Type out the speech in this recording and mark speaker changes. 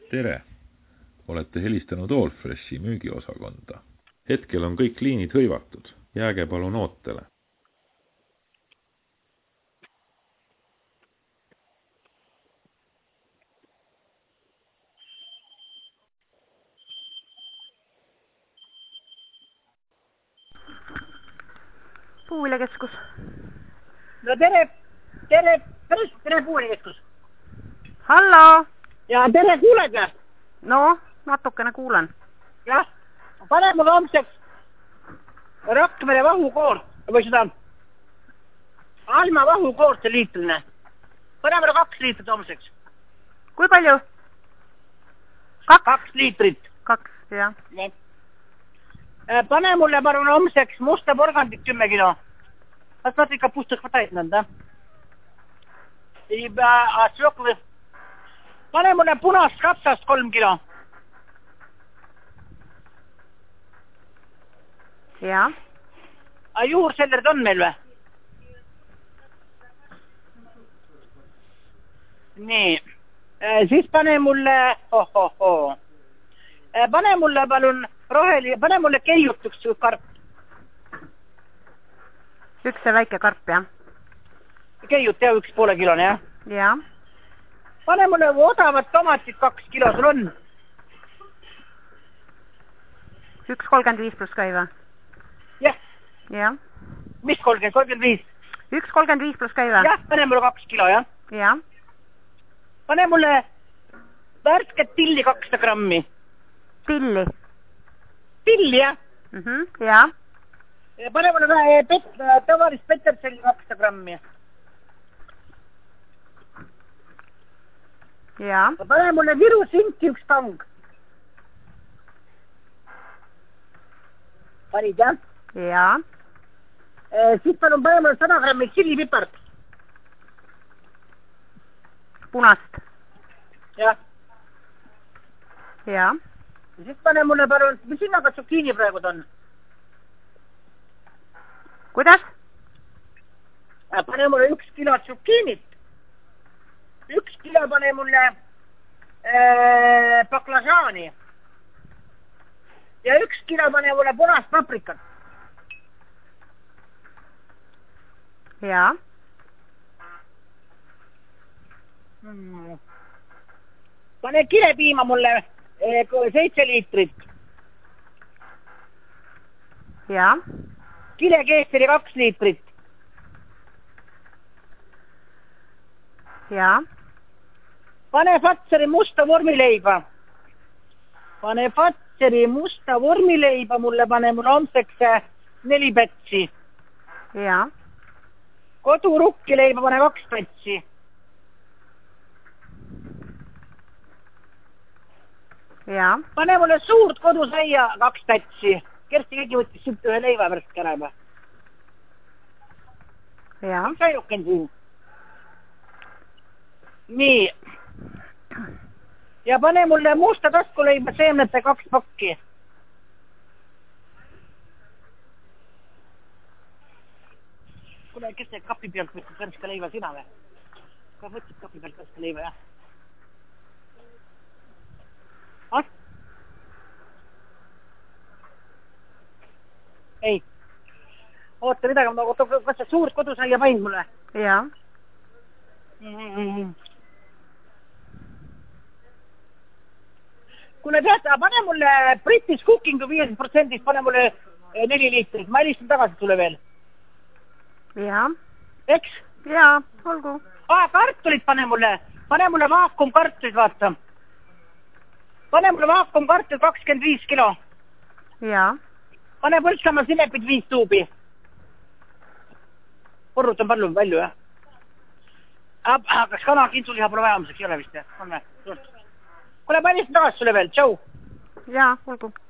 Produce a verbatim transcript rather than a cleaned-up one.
Speaker 1: Tere! Olete helistanud Allfreshi müügiosakonda. Hetkel on kõik liinid hõivatud. Jääge palun ootele.
Speaker 2: Puuviljakeskus.
Speaker 3: No tere, tere, tere, tere Puuviljakeskus.
Speaker 2: Hallo!
Speaker 3: Ja tere, kuuled või?
Speaker 2: No, natukene kuulen.
Speaker 3: Jah, pane mulle homseks Rakvere vahukoort või seda Alma vahukoort see liitrine. Pane mulle kaks liitrit homseks.
Speaker 2: Kui palju? Kaks?
Speaker 3: Kaks liitrit.
Speaker 2: Kaks, jah.
Speaker 3: Ja. Pane mulle palun homseks musta porgandit kümme kilo. Kas смотри, капуста хватает нам, да? И а свеклы. Pane mulle punast kapsast kolm kilo.
Speaker 2: Ja.
Speaker 3: A juursellerid on meil või? Nii. Siis pane mulle... Oh, oh, oh. Pane mulle palun roheli... Pane mulle keiutuks karp.
Speaker 2: Üks see väike karp, jah?
Speaker 3: Keiut, jah, üks poole kilone, jah?
Speaker 2: Ja.
Speaker 3: Pane mulle odavat tomatit kaks kilo, sul on?
Speaker 2: Üks kolmkümmend viis pluss käi või?
Speaker 3: Jah.
Speaker 2: Jah.
Speaker 3: Mis kolmkümmend? kolmkümmend viis?
Speaker 2: Üks kolmkümmend viis pluss käi või?
Speaker 3: Jah, pane mulle kaks kilo, jah?
Speaker 2: Jah.
Speaker 3: Pane mulle värsket tilli kakssada grammi.
Speaker 2: Tilli?
Speaker 3: Tilli, jah?
Speaker 2: Mhm, jah.
Speaker 3: Pane mulle vähe pet, tavalist peterselli kakssada grammi.
Speaker 2: Ja.
Speaker 3: Pane mulle Viru sinti üks tang. Panid, jah?
Speaker 2: Ja.
Speaker 3: Siis palun pane mulle sada grammi tšillipipart.
Speaker 2: Punast?
Speaker 3: Jah.
Speaker 2: Ja.
Speaker 3: Siis pane mulle palun, mis hinnaga tsukiini praegu on?
Speaker 2: Kuidas?
Speaker 3: Pane mulle üks kilo tsukiinit. Üks kilo pane mulle äh, baklažaani. Ja üks kilo pane mulle punast paprikat.
Speaker 2: Ja.
Speaker 3: Hmm. Pane kilepiima mulle eh, seitse liitrit.
Speaker 2: Ja.
Speaker 3: Kilekeesseri kaks liitrit.
Speaker 2: Ja.
Speaker 3: Pane Fatseri musta vormileiba. Pane Fatseri musta vormileiba mulle, pane mulle homseks neli pätsi.
Speaker 2: Ja.
Speaker 3: Kodurukkileiba pane kaks pätsi.
Speaker 2: Ja.
Speaker 3: Pane mulle suurt kodusaia kaks pätsi. Kersti keegi võttis siit ühe leiva värske ära juba.
Speaker 2: Ja.
Speaker 3: Mis ajuken siin? Nii. Ja pane mulle musta taskuleiba seemnete kaks pakki. Kuule, kes see kapi pealt võttis värske leiva, sina või? Ka võttis kapi pealt värske leiva, jah? Ah? Ei. Oota midagi, ma oota, kas see suurt kodusaia pain mulle?
Speaker 2: Ja.
Speaker 3: Mm-hmm. Kuule tead, pane mulle British Cookingu viiekümne protsendist, pane mulle neli liitrit. Ma helistan tagasi sulle veel.
Speaker 2: Ja.
Speaker 3: Eks?
Speaker 2: Ja, olgu.
Speaker 3: Aa, kartulit pane mulle. Pane mulle vaakum kartulit, vaata. Pane mulle vaakum kartulit kakskümmend viis kilo.
Speaker 2: Ja.
Speaker 3: Pane põltsama sinepid viis tuubi. Porrutan palju palju, jah? Kas kana kintsuliha pole vajamiseks ei ole vist, jah? On või? Kuule, ma helistan tagasi sulle veel. Tšau!
Speaker 2: Ja, olgu.